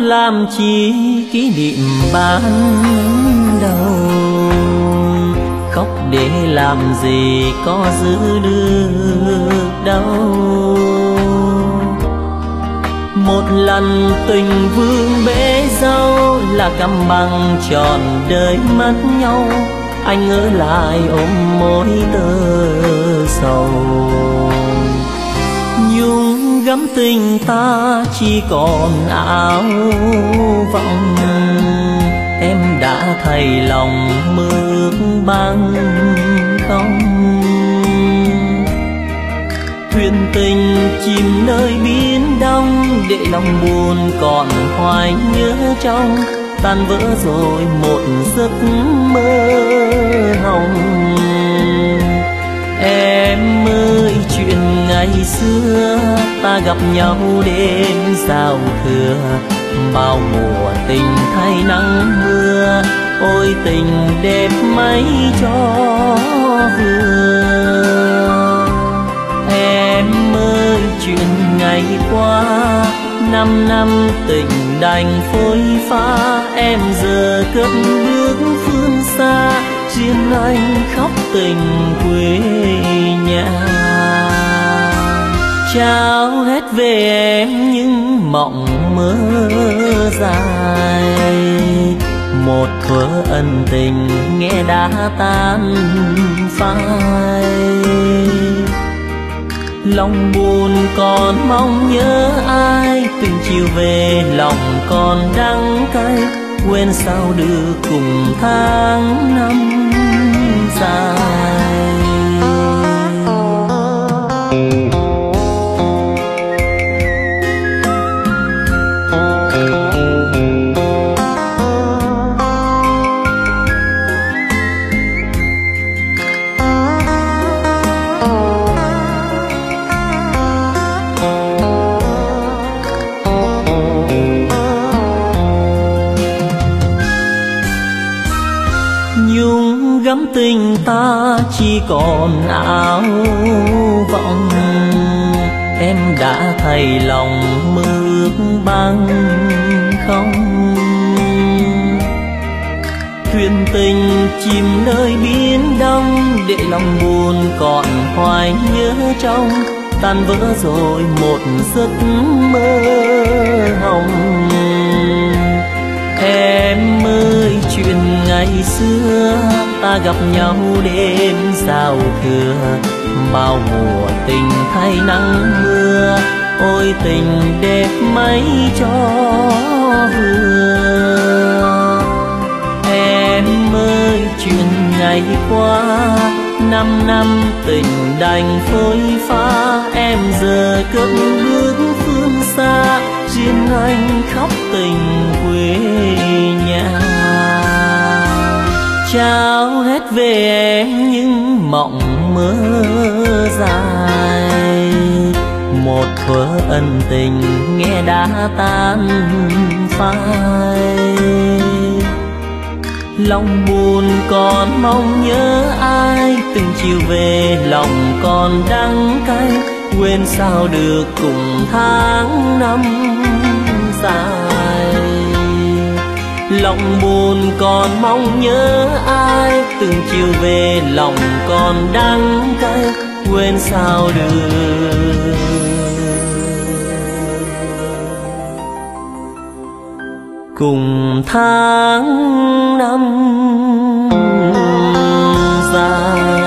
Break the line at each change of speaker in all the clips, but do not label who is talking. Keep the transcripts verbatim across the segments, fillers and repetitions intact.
làm chi kỷ niệm ban đầu, khóc để làm gì có giữ được đâu. Một lần tình vương bể dâu là căm bằng trọn đời mất nhau, anh ở lại ôm mối tơ sầu. Nhung gấm tình ta chỉ còn áo vọng, em đã thay lòng mơ ước băng không. Thuyền tình chìm nơi biển đông, để lòng buồn còn hoài nhớ trong, tan vỡ rồi một giấc mơ hồng. Em ơi chuyện ngày xưa ta gặp nhau đêm giao thừa, bao mùa tình thay nắng mưa, ôi tình đẹp mấy cho vừa. Em ơi chuyện ngày qua, năm năm tình đành phôi pha, em giờ cất bước phương xa, riêng anh khóc tình quê nhà. Trao hết về em những mộng mơ dài, một thuở ân tình nghe đã tan phai. Lòng buồn còn mong nhớ ai, từng chiều về lòng còn đắng cay, quên sao được cùng tháng năm dài. Gấm tình ta chỉ còn áo vọng, em đã thay lòng mơ ước băng không. Thuyền tình chìm nơi biển đông, để lòng buồn còn hoài nhớ trong, tan vỡ rồi một giấc mơ hồng. Em ơi chuyện ngày xưa ta gặp nhau đêm giao thừa, bao mùa tình thay nắng mưa, ôi tình đẹp mấy cho vừa. Em ơi chuyện ngày qua, năm năm tình đành phôi pha, em giờ cất bước phương xa, riêng anh khóc tình quê nhà. Trao hết về em những mộng mơ dài, một thuở ân tình nghe đã tan phai. Lòng buồn còn mong nhớ ai, từng chiều về lòng còn đắng cay, quên sao được cùng tháng năm dài. Lòng buồn còn mong nhớ ai, từng chiều về lòng còn đắng cay, quên sao được cùng tháng năm dài.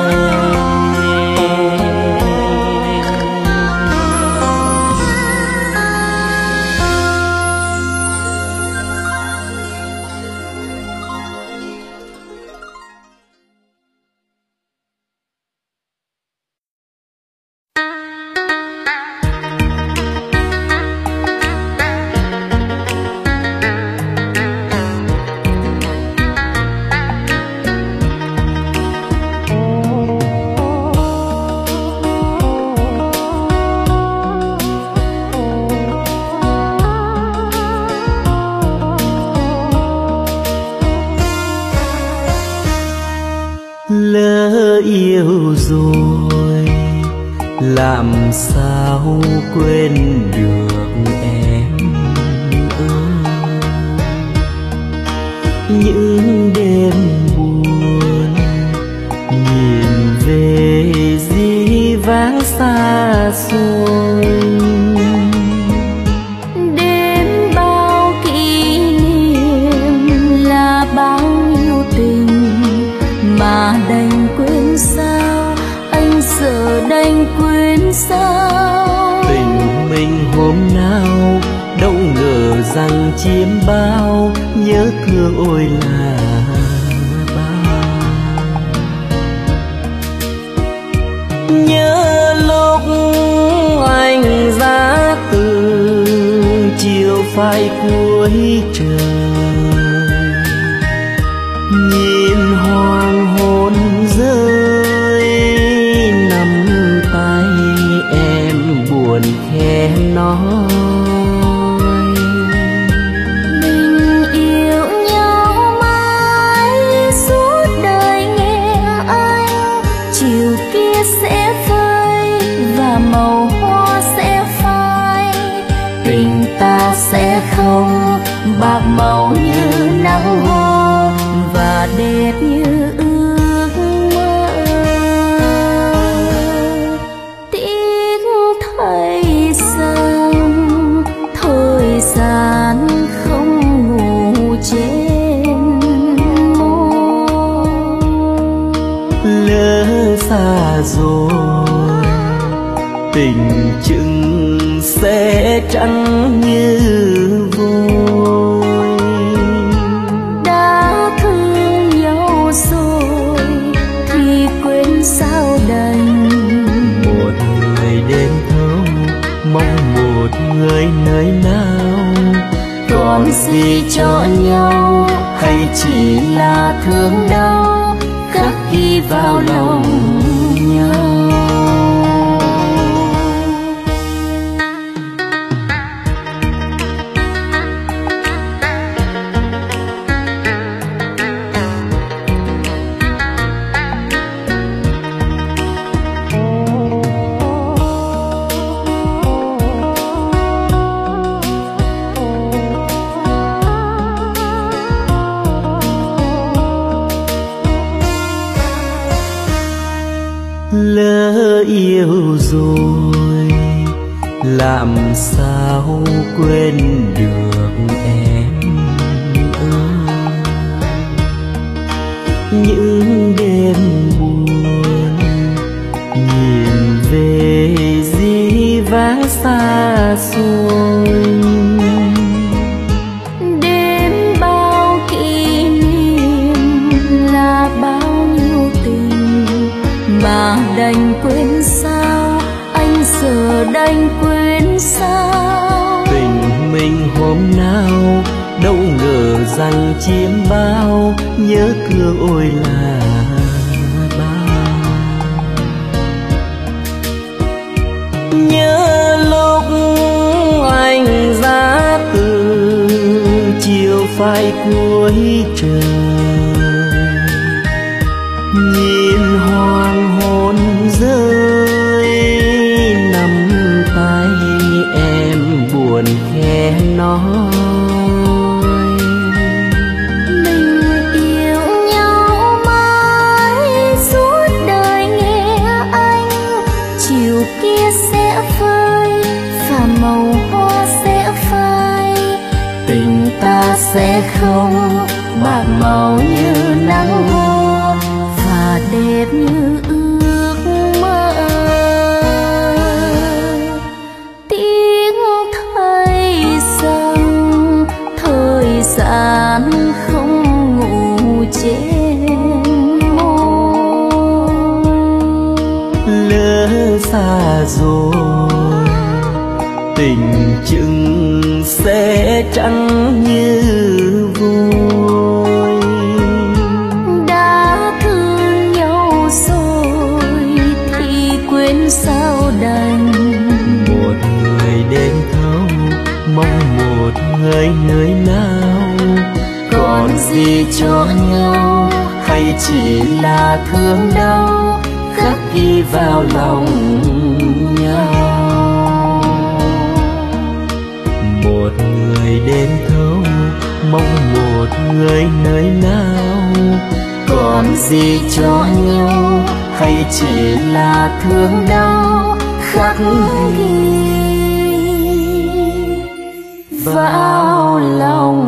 Lỡ yêu rồi làm sao quên được em ơi. những đêm buồn nhìn về dĩ vãng xa xôi.
Đêm bao kỷ niệm là bao nhiêu tình mà đành quên sao, anh giờ đành quên sao.
Tình mình hôm nào đâu ngờ rằng chiếm bao, nhớ thương ôi là bao. Nhớ lúc anh ra từ chiều phai cuối trời, nhìn hoàng hôn rơi nắm tay em buồn khẽ nói.
Mình yêu nhau mãi suốt đời nghe anh, chiều kia sẽ phai và màu hoa sẽ phai. Tình ta sẽ không bạc màu như nắng hoa và đẹp như ước mơ. Tiếc thay rằng thời gian không ngủ trên môi.
Lỡ xa rồi tình chừng sẽ trắng như vôi.
Đã thương nhau rồi thì quên sao đành.
Một người đến thấu mong một người nơi nào,
Còn gì cho nhau hay chỉ là thương đau khắc ghi vào lòng nhau.
Lỡ yêu rồi làm sao quên được em ơi. Những đêm buồn nhìn về dĩ vãng xa xôi.
Đêm bao kỷ niệm là bao nhiêu tình mà đành quên sao, anh giờ đành quên sao.
Tình mình hôm nào đâu ngờ rằng chiếm bao, nhớ thương ôi là bao. Nhớ lúc anh ra từ chiều phai cuối trời, nhìn hoàng hôn rơi nắm tay em buồn khẽ nói.
Mình yêu nhau mãi suốt đời nghe anh, chiều kia sẽ phai và màu hoa sẽ phai. Tình ta sẽ không bạc màu như nắng hoa và đẹp như ước mơ. Tiếc thay rằng thời gian không ngủ trên môi.
Lỡ xa rồi tình chừng sẽ trắng như vôi.
Đã thương nhau rồi thì quên sao đành.
Một người đến thấu mong một người nơi nào,
Còn gì cho nhau hay chỉ là thương đau khắc ghi vào lòng nhau.
một người đến thấu mong một người nơi nào.
Còn gì cho nhau hay chỉ là thương đau khắc ghi vào lòng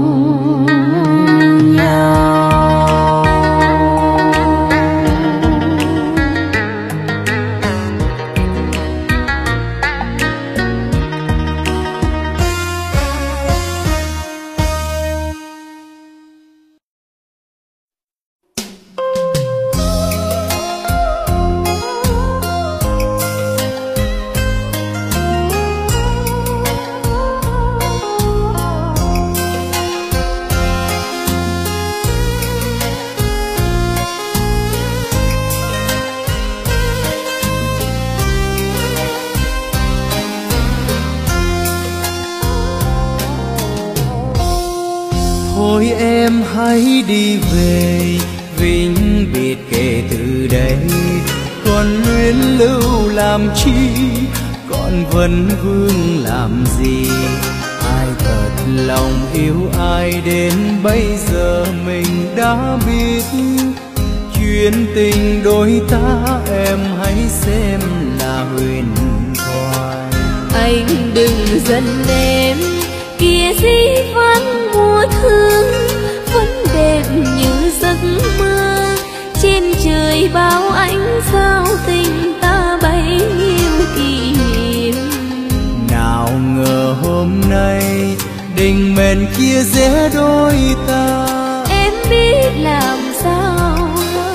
nhau.
Thôi em hãy đi về, vĩnh biệt kể từ đây. Còn luyến lưu làm chi, còn vấn vương làm gì? Ai thật lòng yêu ai đến bây giờ mình đã biết. Chuyện tình đôi ta em hãy xem là huyền thoại.
Anh đừng giận em, kia dĩ vãng mùa thương vẫn đẹp như giấc mơ. Trên trời bao ánh sao tình ta bấy nhiêu kỷ niệm.
Nào ngờ hôm nay định mệnh kia rẽ đôi ta.
Em biết làm sao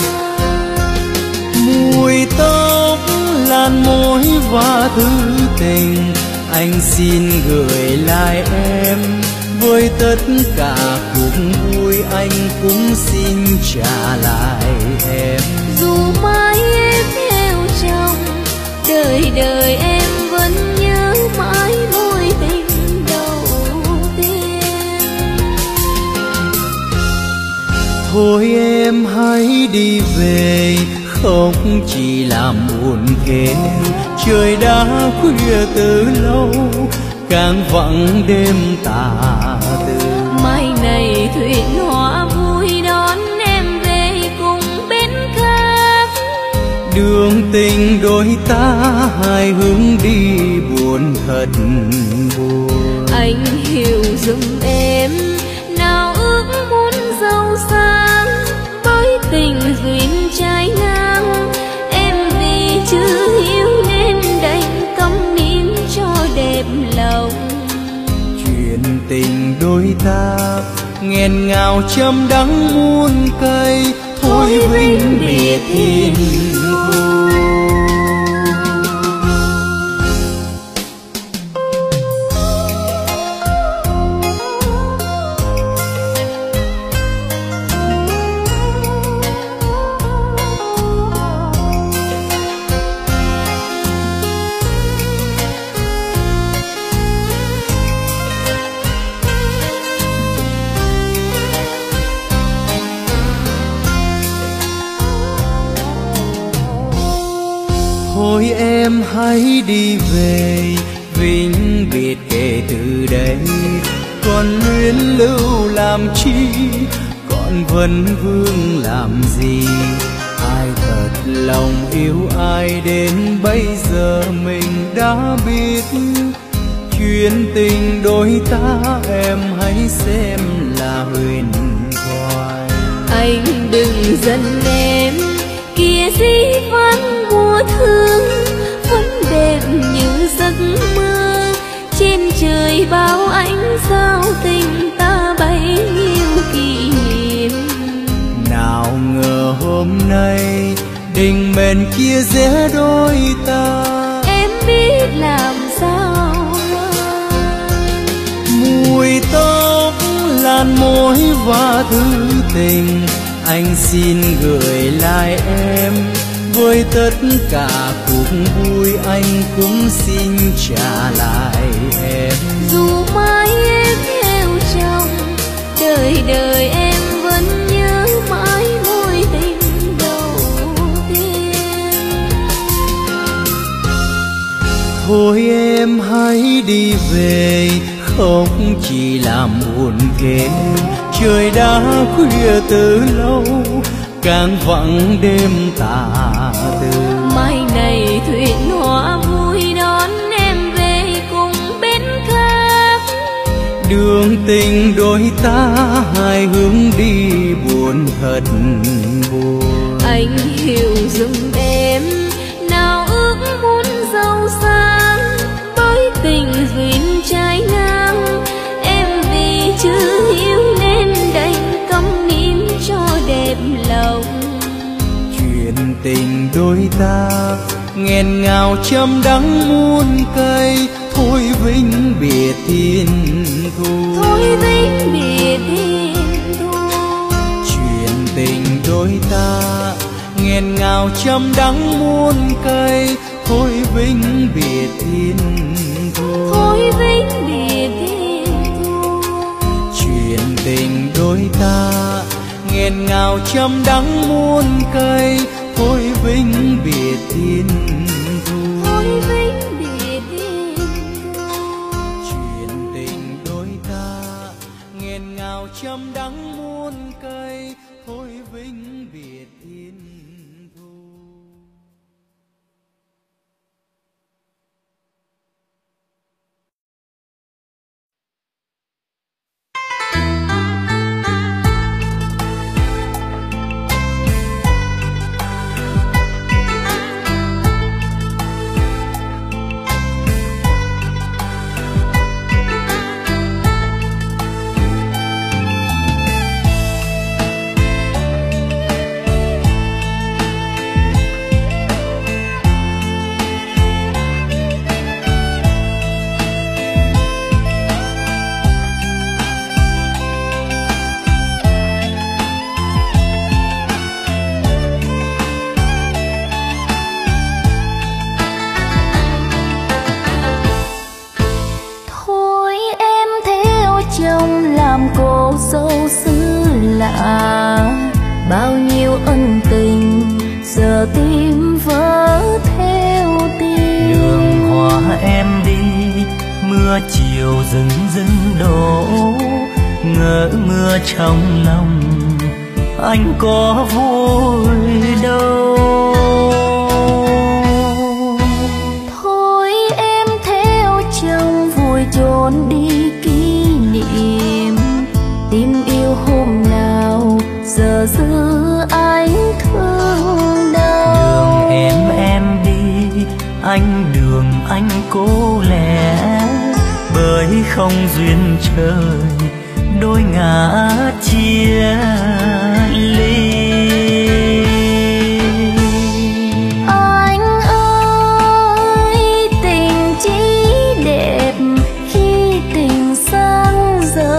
mùi tóc làn môi và thứ tình anh xin gửi lại em. Với tất cả cuộc vui anh cũng xin trả lại em.
dù mãi em theo chồng, đời đời em vẫn nhớ mãi mối tình đầu tiên.
Thôi em hãy đi về, không chỉ làm buồn thêm. Trời đã khuya từ lâu, càng vắng đêm tà tư.
Mai này thuyền hoa vui đón em về cùng bên khác.
Đường tình đôi ta hai hướng đi buồn thật buồn.
Anh hiểu giùm em, nào ước muốn giàu sang bởi tình duyên trái ngang. Em vì chưa yêu nên đành câm nín cho đẹp lòng.
Chuyện tình đôi ta nghẹn ngào châm đắng muôn cây. Thôi vĩnh biệt thiên thu. Thôi em hãy đi về, vĩnh biệt kể từ đây. Còn luyến lưu làm chi, còn vấn vương làm gì? Ai thật lòng yêu ai đến bây giờ mình đã biết. Chuyện tình đôi ta em hãy xem là huyền thoại.
Anh đừng giận em, kia dĩ vãng mùa thương vẫn đẹp như giấc mơ. Trên trời bao ánh sao tình ta bấy nhiêu kỷ niệm.
Nào ngờ hôm nay định mệnh kia rẽ đôi ta.
Em biết làm sao
mùi tóc làn môi và thứ tình anh xin gửi lại em. Với tất cả cuộc vui anh cũng xin trả lại em.
dù mãi em theo chồng, đời đời em vẫn nhớ mãi mối tình đầu tiên.
Thôi em hãy đi về, không chỉ làm buồn kề. Trời đã khuya từ lâu, càng vắng đêm tà tư.
Mai này thuyền hoa vui đón em về cùng bên khác.
Đường tình đôi ta hai hướng đi buồn thật buồn.
Anh hiểu giùm em, nào ước muốn giàu sang, bởi tình duyên trái ngang. Em vì chưa hiểu nên đành câm nín cho đẹp lòng.
Chuyện tình đôi ta nghẹn ngào châm đắng muôn cây, thôi vĩnh biệt thiên thu.
Thôi vĩnh biệt thiên thu.
Chuyện tình đôi ta nghẹn ngào châm đắng muôn cây, thôi vĩnh biệt thiên thu.
Thôi vĩnh biệt thiên thu.
Chuyện tình đôi ta nghẹn ngào châm đắng muôn cây, thôi vĩnh biệt thiên thu.
Thôi vĩnh biệt thiên thu.
Chuyện tình đôi ta nghẹn ngào châm đắng muôn cây, thôi vĩnh biệt thiên thu.
Cô dâu xứ lạ, bao nhiêu ân tình giờ tim vỡ theo tim.
Đường hoa em đi, mưa chiều rừng rừng đổ, ngỡ mưa trong lòng anh có vui đâu.
Thôi em theo chồng vùi chôn đi kỷ niệm, tình yêu hôm nào giờ giữ anh thương đau.
Đường em em đi, anh đường anh cố lẽ, bởi không duyên trời đôi ngã chia ly.
Anh ơi, tình chỉ đẹp khi tình sang giờ.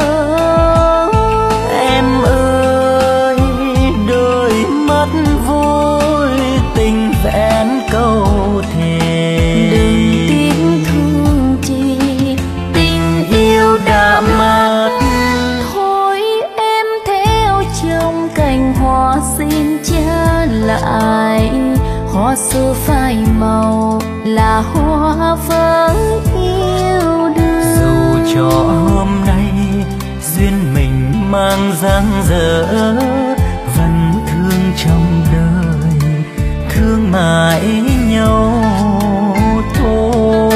Em ơi, đôi mắt vui tình vẹn câu thề.
Đừng tiếc thương chi, tình yêu đã mất. Thôi em theo chồng cành hoa xin trả lại, hoa xưa phai màu là hoa vẫn yêu đương.
Dù cho hôm nay duyên mình mang dang dở, vẫn thương trong đời, thương mãi nhau thôi.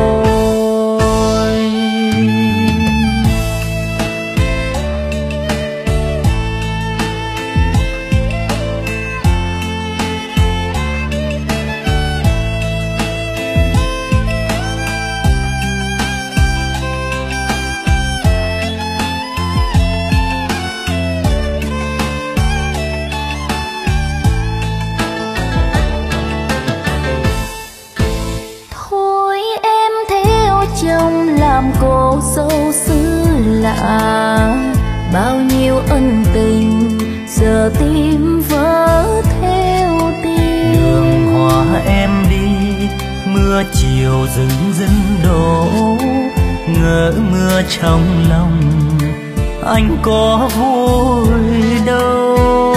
Cô dâu xứ lạ, bao nhiêu ân tình giờ tim vỡ theo tim.
Đường hoa em đi, mưa chiều rừng rừng đổ, ngỡ mưa trong lòng anh có vui đâu.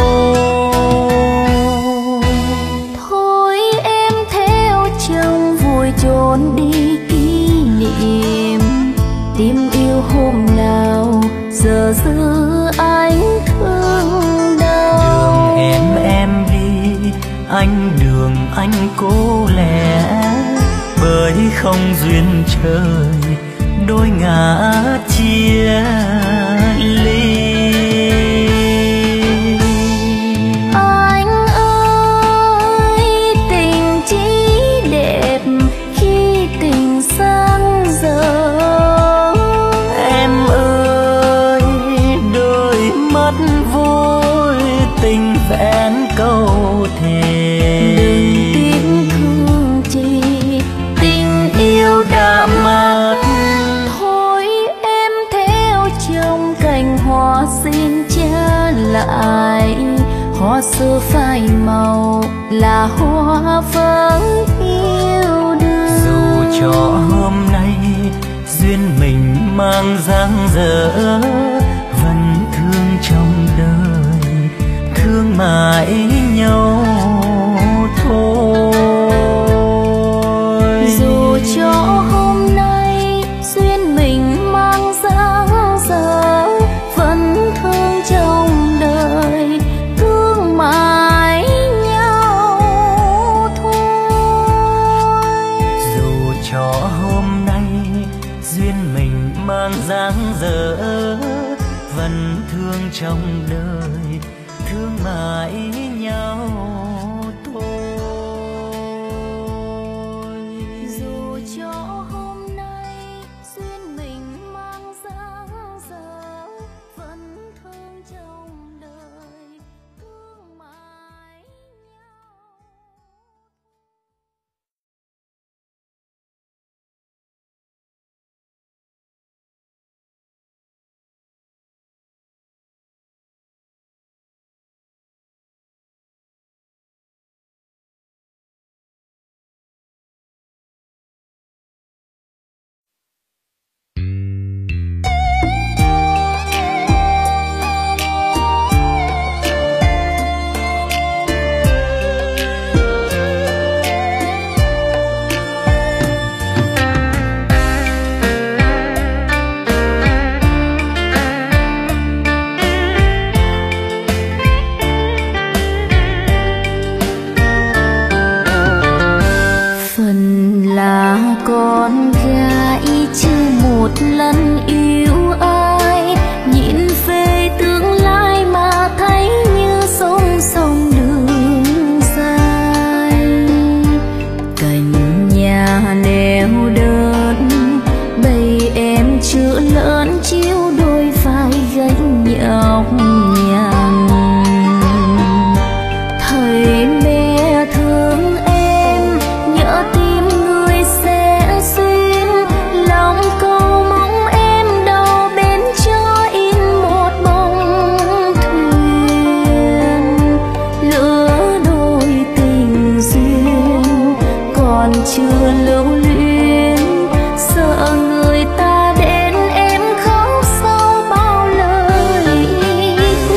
Thôi em theo chồng vùi chôn đi kỷ niệm, tình yêu hôm nào giờ
trong duyên trời đôi ngã chia ly.
Anh ơi, tình chỉ đẹp khi tình sang giờ.
Em ơi, đôi mắt vui tình vẹn câu thề.
Đừng tiếc thương chi, tình yêu đã mất. Thôi em theo chồng cành hoa xin trả lại. Hoa xưa phai màu là hoa vẫn yêu đương.
Dù cho hôm nay duyên mình mang dang dở, vẫn thương trong đời, thương mãi nhau thôi.
Dù cho hôm nay duyên mình mang dang dở, vẫn thương trong đời, thương mãi nhau thôi.
Dù cho hôm nay duyên mình mang dang dở, vẫn thương trong đời, thương mãi nhau thôi.
Dù cho hôm nay duyên mình mang dang dở, vẫn thương trong đời, thương mãi nhau. Phần là con gái chưa một lần yêu ai, nhìn về tương lai mà thấy như sông sông đường dài. Cành nhà neo đơn bầy em chưa lớn chiếu đôi vai gánh nhọc nhằn. Thầy mẹ thương em nhớ tim người sẽ xuyên, lòng cầu mong em đâu bên cho in một bông thuyền. Lứa đôi tình duyên còn chưa lưu luyến, sợ người ta đến em khóc sau bao lời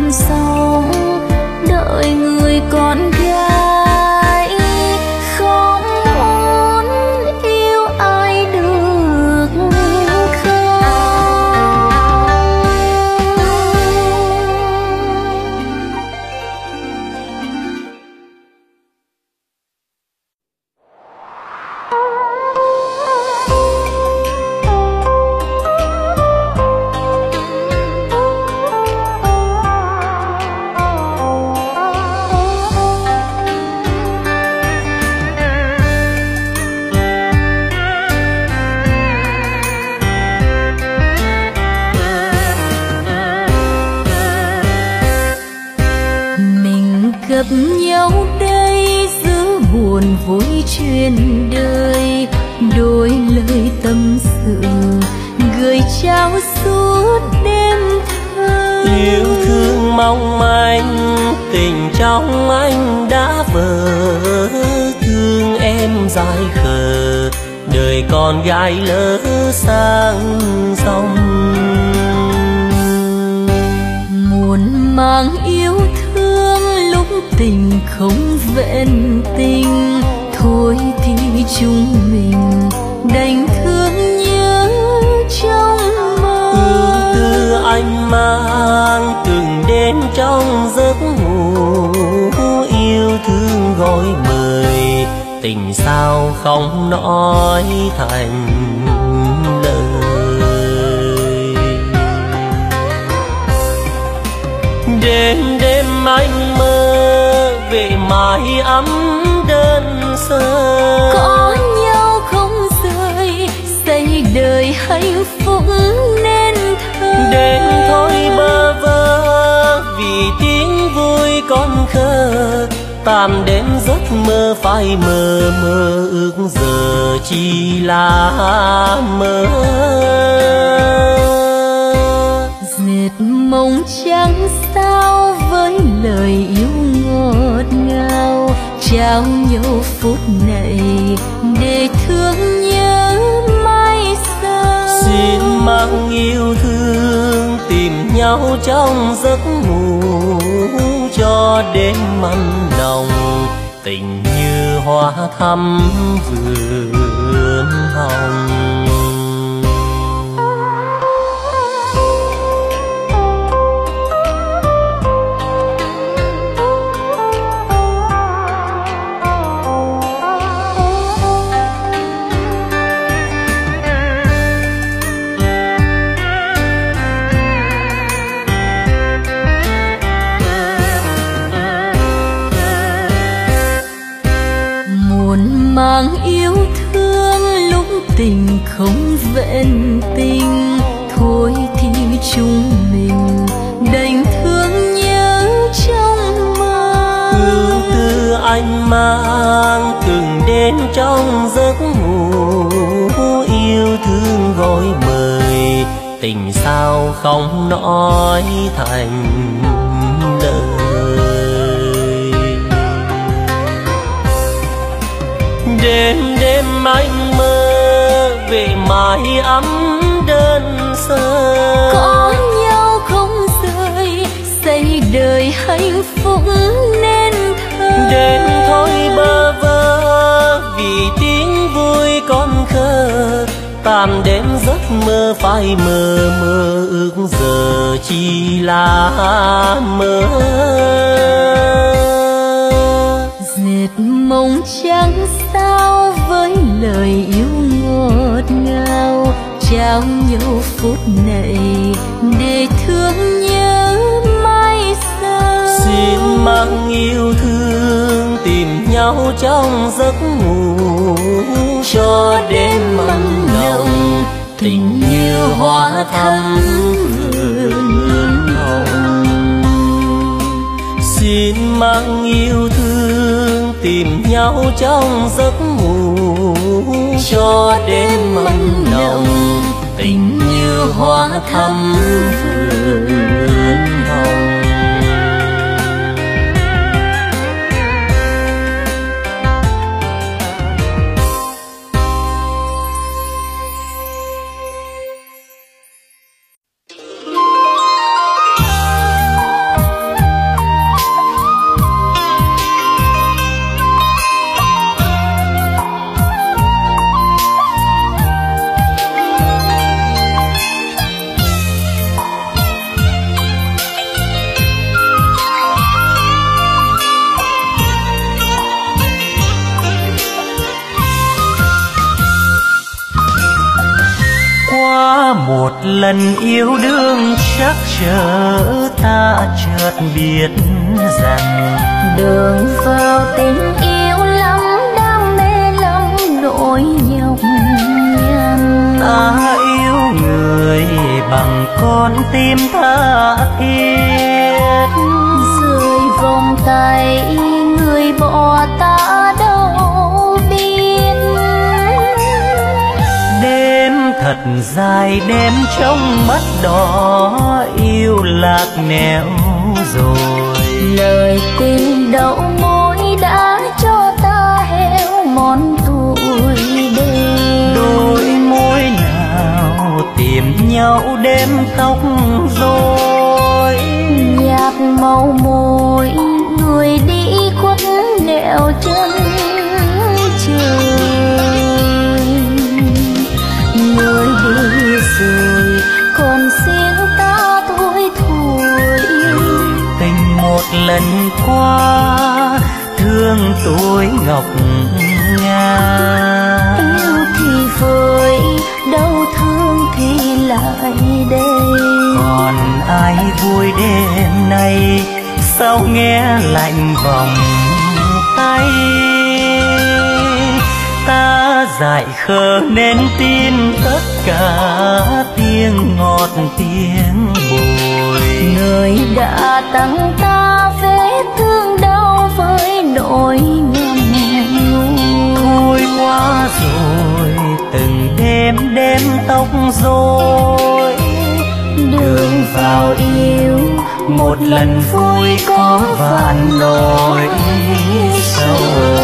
sống đợi người con gái, không muốn yêu ai được không. Gặp nhau đây giữa buồn vui chuyện đời, đôi lời tâm sự gửi trao suốt đêm thơ.
Yêu thương mong manh tình trong anh đã vỡ, thương em dại khờ đời con gái lỡ sang sông.
Muôn mang yêu thương lúc tình không vẹn tình, thôi thì chúng mình đành thương nhớ trong mơ.
Ưu tư anh mang từng đêm trong giấc ngủ, yêu thương gọi mời tình sao không nói thành lời. Đêm đêm anh mơ về mái ấm đơn sơ,
có nhau không rời xây đời hạnh phúc nên thơ.
Đêm thôi bơ vơ vì tiếng vui con khờ, tàn đến giấc mơ phai mờ mơ ước giờ chỉ là mơ.
Dệt mộng trắng sao với lời yêu ngọt ngào, trao nhau phút này để thương nhớ mai sau.
Xin mang yêu thương tìm nhau trong giấc ngủ, cho đêm mặn nồng tình như hoa thắm vườn hồng.
Mang yêu thương lúc tình không vẹn tình, thôi thì chúng mình đành thương nhớ trong mơ.
Ưu tư anh mang từng đêm trong giấc ngủ, yêu thương gọi mời tình sao không nói thành lời. Đêm đêm anh mơ về mái ấm đơn sơ,
có nhau không rời xây đời hạnh phúc nên thơ.
Đêm thôi bơ vơ vì tiếng vui con khờ, tàn đến giấc mơ phai mờ mơ ước giờ chỉ là mơ.
Dệt mộng trắng sao với lời yêu ngọt ngào, trao nhau phút này để thương nhớ mai sau.
Xin mang yêu thương tìm nhau trong giấc ngủ, cho đêm mặn nồng tình như hoa thắm vườn hồng. Xin mang yêu thương tìm nhau trong giấc ngủ, cho đêm mặn nồng tình như hoa thắm vườn hồng. lần yêu đương chắc chờ ta chợt biết rằng
đường vào tình yêu lắm đam mê lắm nỗi nhọc nhằn.
Ta yêu người bằng con tim tha thiết,
rơi vòng tay người bỏ ta đâu biết.
Đêm thật dài đêm trong mắt đỏ yêu lạc nẻo rồi.
Lời tình đậu môi đã cho ta héo mòn tuổi đêm.
Đôi môi nào tìm nhau đêm tóc rối,
nhạt màu môi người đi khuất nẻo chân trời. Người đi rồi còn riêng ta thôi thôi.
tình một lần qua thương tôi ngọc ngà.
Yêu thì vơi đau thương thì lại đây.
Còn ai vui đêm nay sao nghe lạnh vòng tay. Ta dại khờ nên tin tất cả tiếng ngọt tiếng bùi.
Người đã tặng ta vết thương đau với nỗi ngầm ngùi.
Thôi qua rồi từng đêm đêm tóc rối.
Đường vào yêu
một lần vui có vạn nỗi sầu.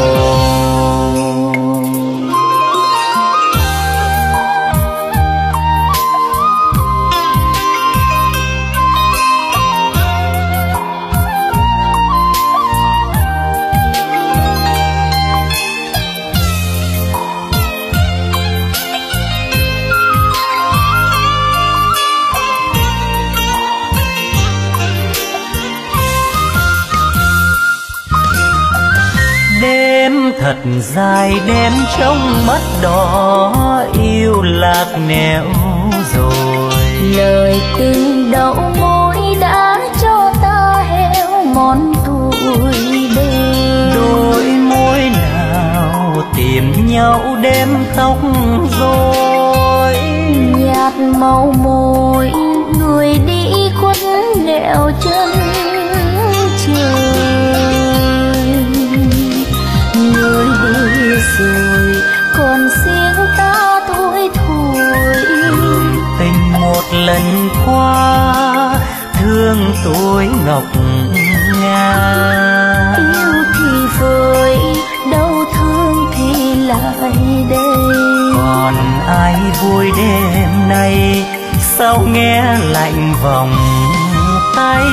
Đêm thật dài đêm trong mắt đỏ yêu lạc nẻo rồi.
lời tình đậu môi đã cho ta héo mòn tuổi đêm.
Đôi môi nào tìm nhau đêm tóc rối,
nhạt màu môi người đi khuất nẻo chân trời. Người đi rồi còn riêng ta thôi thôi.
tình một lần qua thương tôi ngọc ngà.
Yêu thì vơi đau thương thì lại đây.
Còn ai vui đêm nay sao nghe lạnh vòng tay.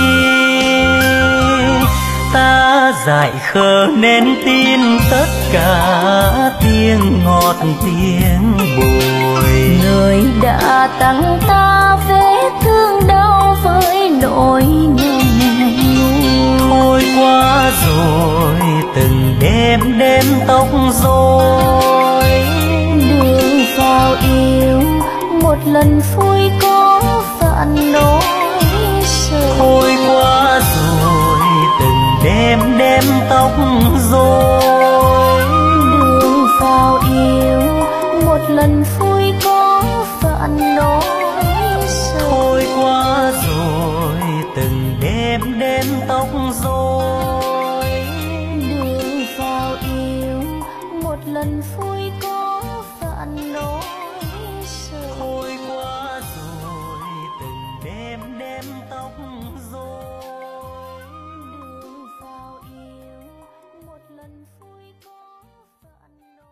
Ta dại khờ nên tin tất cả tiếng ngọt tiếng bùi.
Người đã tặng ta vết thương đau với nỗi ngầm ngùi.
Thôi qua rồi từng đêm đêm tóc rối.
Đường vào yêu một lần vui có vạn nỗi sầu.
Thôi qua rồi từng đêm đêm tóc rối.
Đường vào yêu một lần vui có vạn nỗi sầu.
Thôi qua rồi từng đêm đêm tóc rối.
Đường vào yêu một lần vui có vạn nỗi sầu.
Thôi qua rồi từng đêm đêm tóc rối.
Đường vào yêu một lần vui có vạn nỗi.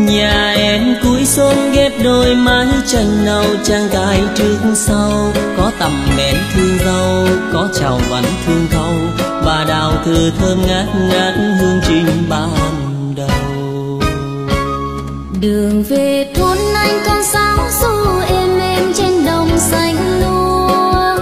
Nhà em cuối xuân ghép đôi mái tranh nâu, trang cài trước sau có tầm mến thương dâu, có chào vẫn thương thâu và đào thư thơm ngát ngát hương trình ban đầu.
Đường về thôn anh con sáo ru êm êm trên đồng xanh lúa,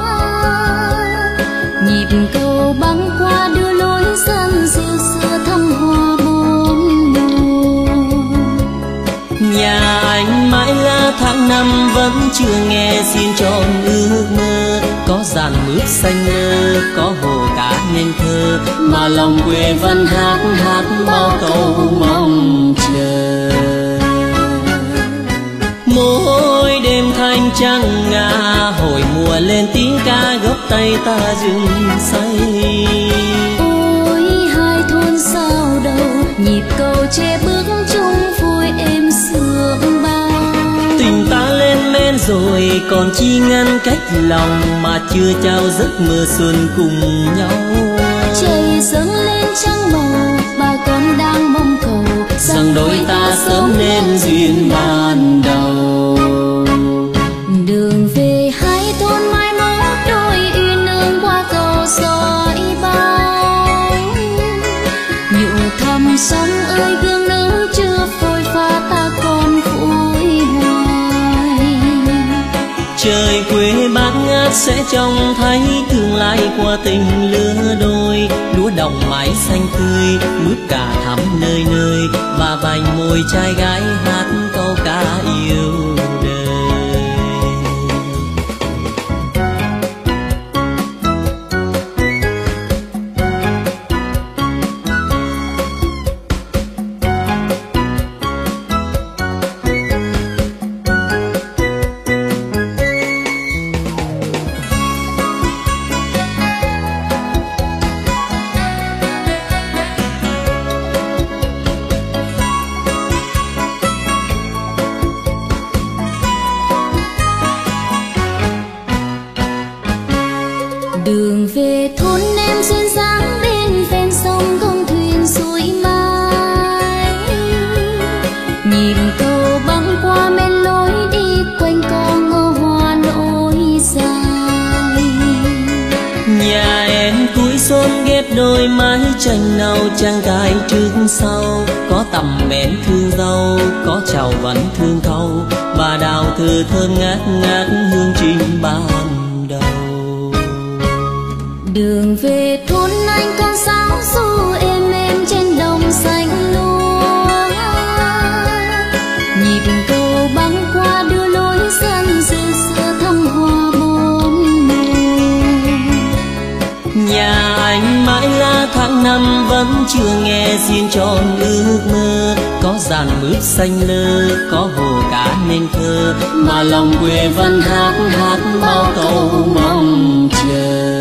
nhịp cầu băng qua đưa lối dân dịu xưa thăm hoa bốn mùa.
Nhà anh mãi là tháng năm vẫn chưa nghe xin tròn ước mơ, có dàn mướp xanh lơ, có hồ cá nên thơ, mà lòng quê vẫn hát hát bao câu mong chờ. Mỗi đêm thanh trăng ngà, hồi mùa lên tiếng ca gốc tay ta rừng say.
Ôi hai thôn sao đầu, nhịp cầu che bước chung vui êm sương bao.
Tình ta lên men rồi còn chi ngăn cách lòng, mà chưa trao giấc mơ xuân cùng nhau.
Trời dâng lên trăng màu, bà con đang mong cầu
rằng đôi ta sớm nên duyên ban đầu.
Đường về hai thôn mai mốt đôi uyên ương qua cầu dõi bao. Nhụ thầm sông ơi gương nữ chưa phôi pha, ta còn vui hoài.
Trời quê bát ngát sẽ trông thấy tương lai qua tình lứa đôi. Lúa đồng mái xanh tươi, mướp cà thắm nơi nơi, và vành môi trai gái hát câu ca yêu đời.
Đường về thôn em duyên dáng bên ven sông con thuyền xuôi mãi. Nhịp cầu băng qua men lối đi quanh con ngô hoa nỗi dài.
Nhà em cuối xuân ghép đôi mái tranh nâu, trang cài trước sau có tầm mến thương dâu, có chào vẫn thương thâu và đào thư thơm ngát ngát hương trình ban đầu.
Đường về thôn anh con sáo ru êm êm trên đồng xanh lúa, nhịp cầu băng qua đưa lối dân dịu xưa thăm hoa bốn mùa.
Nhà anh mãi là tháng năm vẫn chưa nghe xin tròn ước mơ, có dàn mướp xanh lơ, có hồ cá nên thơ, mà lòng quê vẫn hát hát bao câu mong chờ.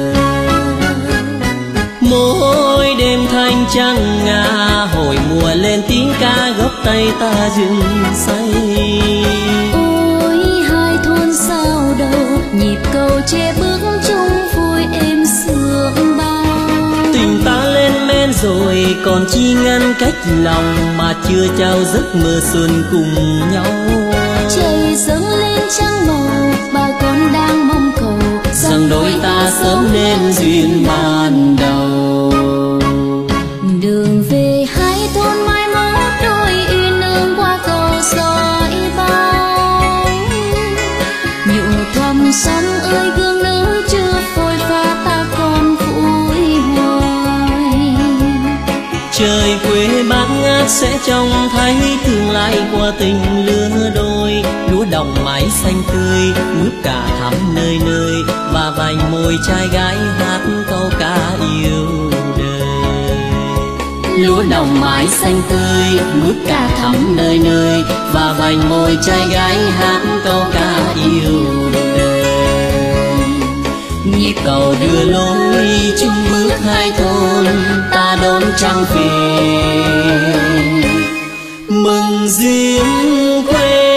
Mỗi đêm thanh trăng ngà, hồi mùa lên tiếng ca gốc tay ta rừng say.
Ôi hai thôn sao đầu, nhịp cầu che bước chung vui êm sương bao.
Tình ta lên men rồi còn chi ngăn cách lòng, mà chưa trao giấc mơ xuân cùng nhau.
Trời dâng lên trăng màu, bà con đang mong cầu
rằng đôi ta sớm nên duyên ban đầu.
Đường về hai thôn mai mốt đôi uyên ương qua cầu dõi bao. Nhụ thầm sông ơi gương nữ chưa phôi pha, ta còn vui hoài.
Trời quê bát ngát sẽ trông thấy tương lai qua tình lứa đôi. Lúa đồng mái xanh tươi, mướp cà thắm nơi nơi, và vành môi trai gái hát câu ca yêu đời. Lúa đồng mái xanh tươi, mướp cà thắm nơi nơi, và vành môi trai gái hát câu ca yêu đời. Nhịp cầu đưa lối chung bước hai thôn, ta đón trăng về mừng duyên quê.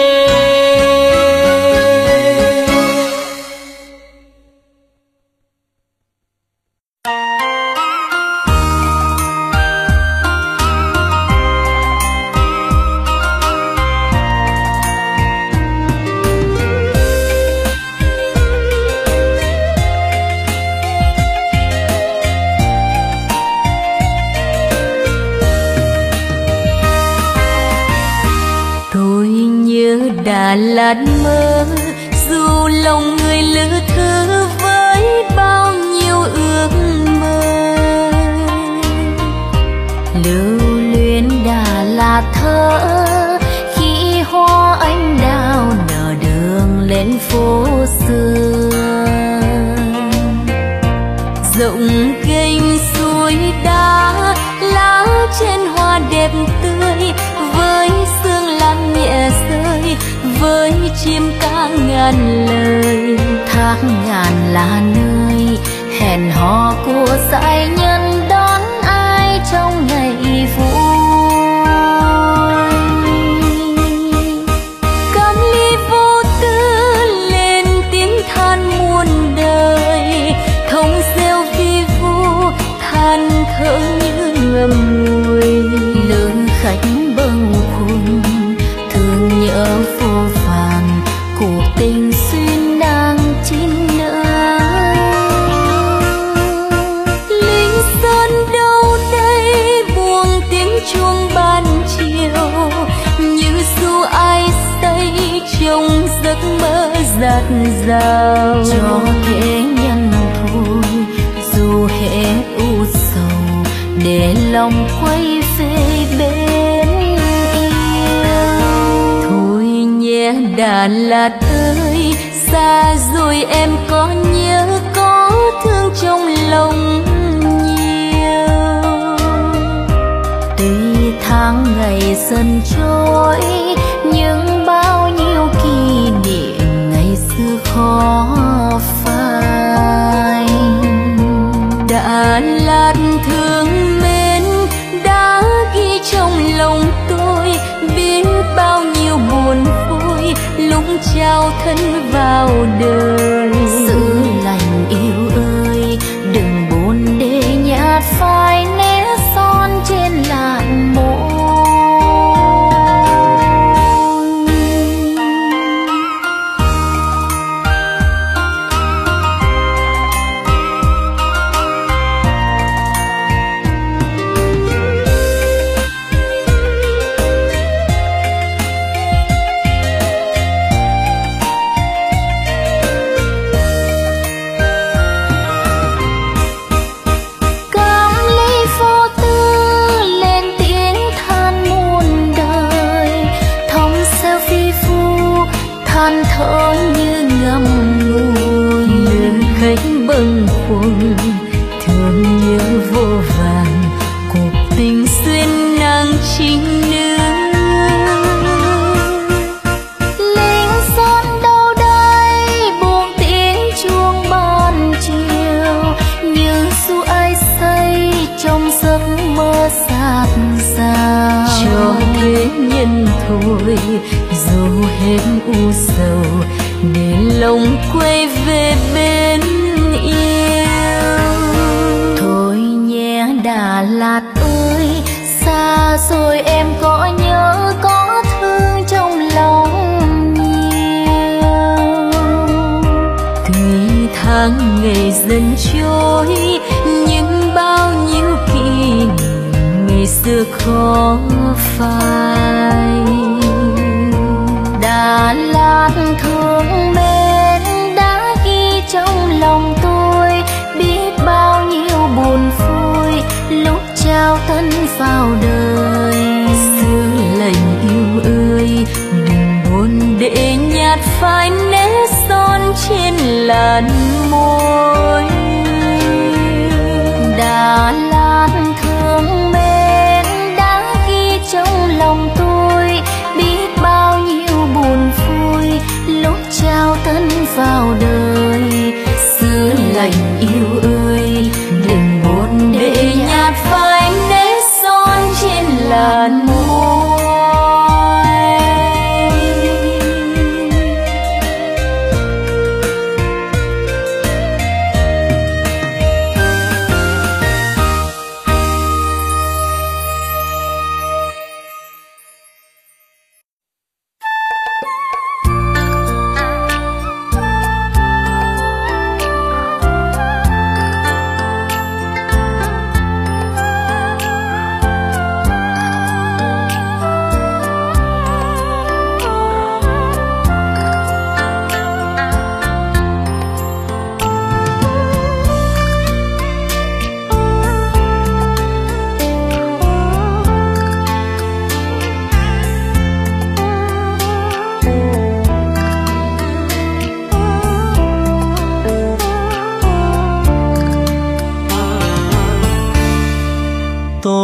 Đà Lạt mơ, dù lòng người lữ thư với bao nhiêu ước mơ. Lưu luyến Đà Lạt thơ, khi hoa anh đào nở đường lên phố xưa. Rộng kênh suối đá, lá trên hoa đẹp tươi, với sương lan nhẹ rơi, với chim ca ngàn lời. Thác ngàn là nơi hẹn hò của dải nhân đón ai trong ngày vui. Cam ly vô tư lên tiếng than muôn đời, thông reo vi vu than thở như ngầm ngùi. Lương khách bâng khuâng thương nhớ vô vàn, cuộc tình xuyên đang chín nở. Linh sơn đâu đây buông tiếng chuông ban chiều, như dù ai say trong giấc mơ dạt dào. Cho thế nhân thôi dù hết u sầu, để lòng quay về bên yêu. Thôi nhé Đà Lạt ơi, xa rồi em có nhớ có thương trong lòng nhiều. Tuy tháng ngày dần trôi, nhưng bao nhiêu kỷ niệm ngày xưa khó phai. Đà Lạt thương mến đã ghi trong lòng tôi, biết bao nhiêu buồn vui lúc trao thân vào đời. Giữ lành yêu ơi, đừng buồn để nhạt phai né son trên làn môi. Thở như ngầm ngùi. Lương khách bâng khuâng thương nhớ vô vàn, cuộc tình xuyên nàng trinh nữ. Linh sơn đâu đây buông tiếng chuông ban chiều, như dù ai say trong giấc mơ dạt dào. Cho thế nhân thôi dù hết u sầu, để lòng quay về bên yêu. Thôi nhé Đà Lạt ơi, xa rồi em có nhớ có thương trong lòng nhiều. Tuy tháng ngày dần trôi, nhưng bao nhiêu kỷ niệm ngày xưa khó phai. Đà Lạt thương mến đã ghi trong lòng tôi, biết bao nhiêu buồn vui lúc trao thân vào đời. Xưa lành yêu ơi, đừng buồn để nhạt phai né son trên làn môi. Đà Lạt thương mến đã ghi trong lòng tôi, biết bao nhiêu buồn vui lúc trao thân vào đời. Xưa lành yêu ơi, đừng buồn để nhạt phai né son trên làn môi.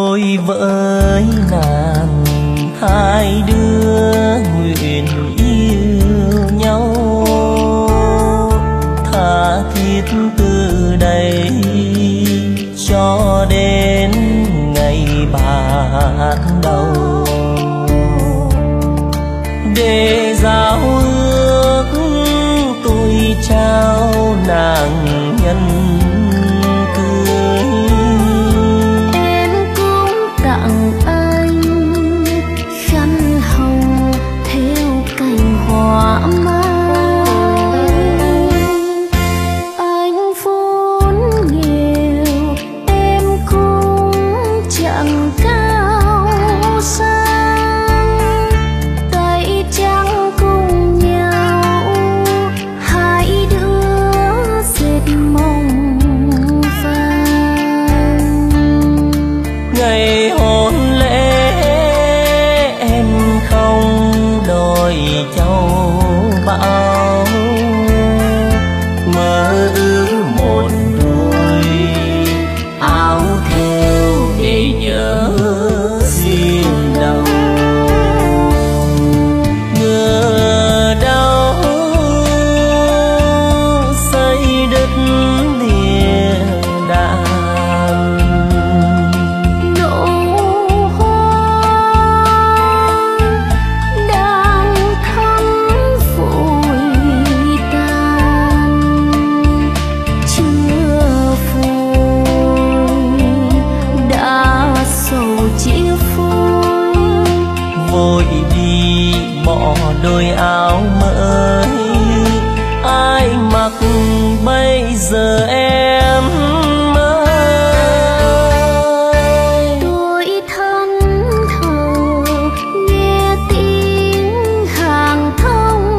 tôi với nàng hai đứa nguyện yêu nhau, tha thiết từ đây cho đến ngày bạc đầu, để giao ước tôi trao nàng nhân cưới.
Em cũng tặng anh khăn hồng theo cành hoa mai. Anh vốn nghèo em cũng chẳng cao sang, tay trắng cùng nhau hai đứa dệt mộng vàng.
Ngày hôn lễ em không đòi châu báu, mơ ước một đôi áo theo để nhớ riêng đầu. Ngờ đâu xây đất địa đàng,
Nụ hoa đang thắm vội tàn, chưa phôi đã sầu chia phôi.
vội đi bỏ đôi áo mới ai mặc bây giờ em ơi.
Tôi thân thờ nghe tiếng hàng thông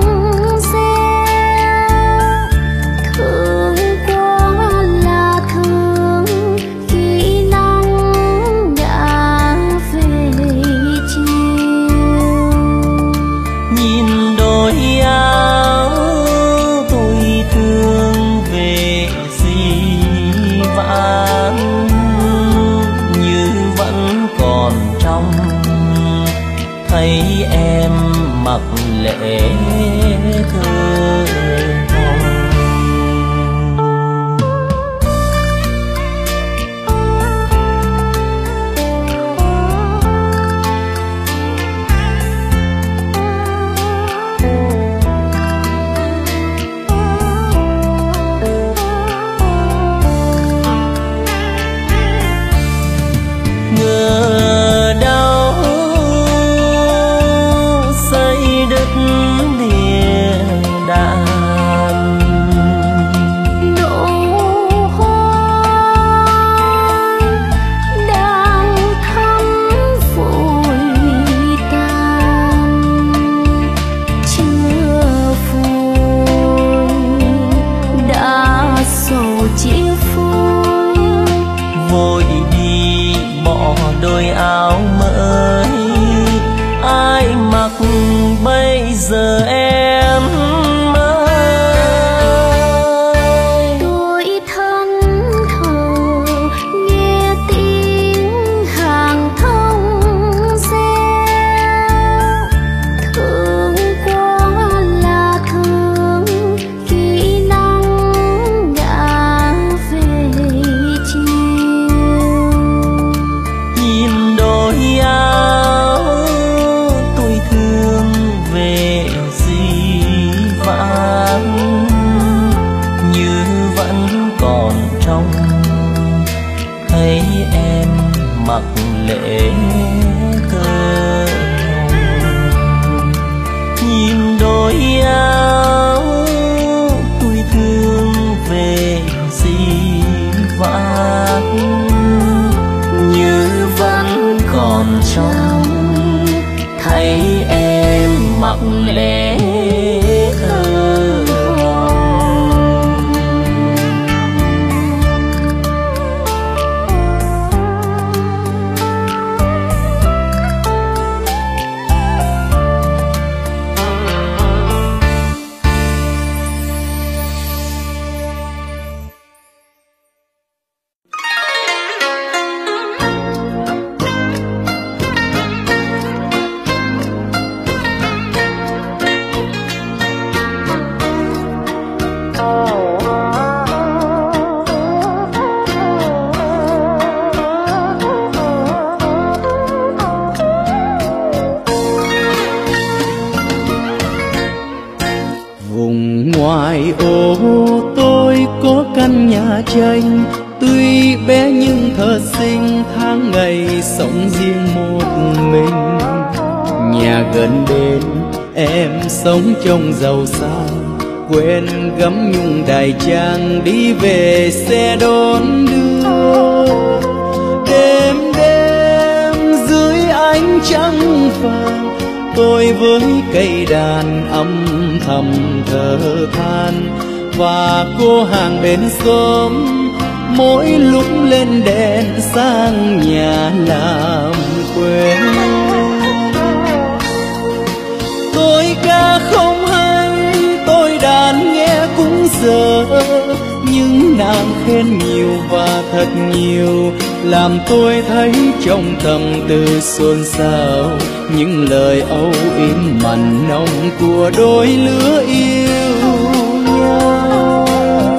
reo, thương quá là thương khi nắng đã về chiều.
Nhìn đôi áo tôi thương về gì vãng, như vẫn còn trong thấy em mặc lễ thơ hồng. Ngờ đâu xây đất địa đàng,
Nụ hoa đang thắm vội tàn, chưa phôi đã sầu chia phôi.
vội đi bỏ đôi áo mới ai mặc bây giờ em ơi.
Tôi thân thờ nghe tiếng hàng thông reo, thương quá là thương khi nắng đã về chiều.
Nhìn đôi áo tôi thương về gì vãng, như vẫn còn trong thấy em mặc lễ thơ hồng. Nhìn đôi áo tôi thương về gì vãng, như vẫn còn trong thấy em mặc lễ thơ hồng.
Ngoài ô tôi có căn nhà tranh, tuy bé nhưng thật xinh, tháng ngày sống riêng một mình. Nhà gần bên em sống trông giàu sang, quên gấm nhung đài trang, đi về xe đón đưa. Đêm đêm dưới ánh trăng vàng, tôi với cây đàn âm thầm thở than. Và cô hàng bên xóm mỗi lúc lên đèn sang nhà làm quên. Tôi ca không hay, tôi đàn nghe cũng dở, nhưng nàng khen nhiều và thật nhiều, làm tôi thấy trong tâm tư xôn xao. Những lời âu yếm mặn nồng của đôi lứa yêu nhau.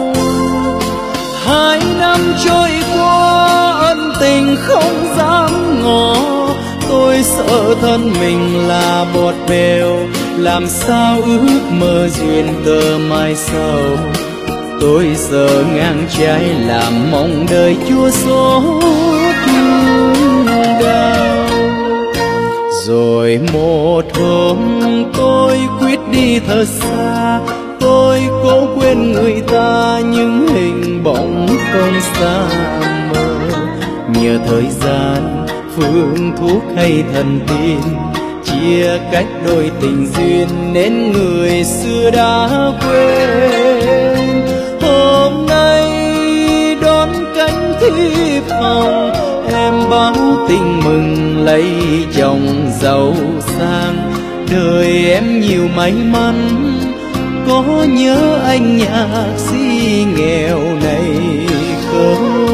Hai năm trôi qua ân tình không dám ngỏ, tôi sợ thân mình là bọt bèo, làm sao ước mơ duyên tơ mai sau. Tôi giờ ngang trái làm mong đời chua xót thương đau. Rồi một hôm tôi quyết đi thật xa, tôi cố quên người ta những hình bóng không xa mơ. Nhờ thời gian phương thuốc hay thần tiên, chia cách đôi tình duyên nên người xưa đã quên. Hôm nay đón cánh thiếp hồng, em báo tình mừng lấy chồng giàu sang. Đời em nhiều may mắn, có nhớ anh nhạc sĩ nghèo này không?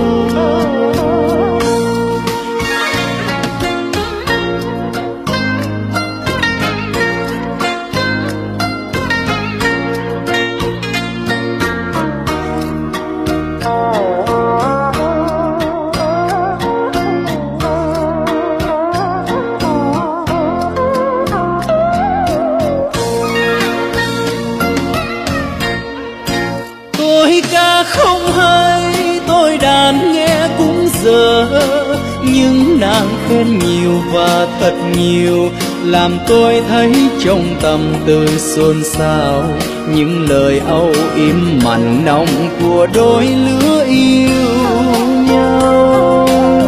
Không hay, tôi đàn nghe cũng dở, nhưng nàng khen nhiều và thật nhiều, làm tôi thấy trong tâm tư xôn xao. Những lời âu yếm mặn nồng của đôi lứa yêu nhau.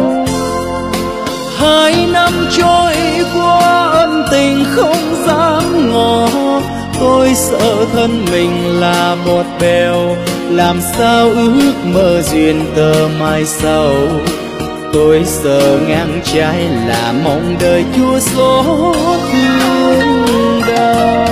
Hai năm trôi qua ân tình không dám ngỏ, tôi sợ thân mình là bọt bèo, làm sao ước mơ duyên tơ mai sau. Tôi giờ ngang trái là mong đời chua xót thương đau.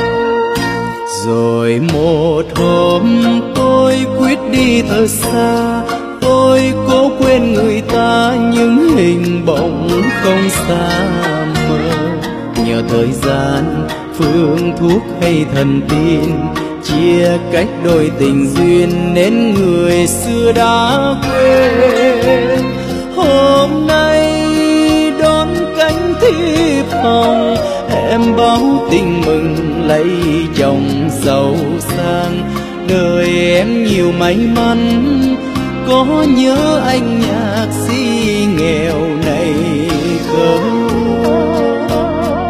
Rồi một hôm tôi quyết đi thật xa, tôi cố quên người ta những hình bóng không xa mơ. Nhờ thời gian phương thuốc hay thần tiên, chia cách đôi tình duyên nên người xưa đã quên. Hôm nay đón cánh thiếp hồng, em báo tình mừng lấy chồng giàu sang. Đời em nhiều may mắn, có nhớ anh nhạc sĩ nghèo này không?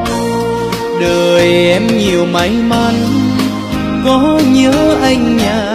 Đời em nhiều may mắn, có nhớ anh nhạc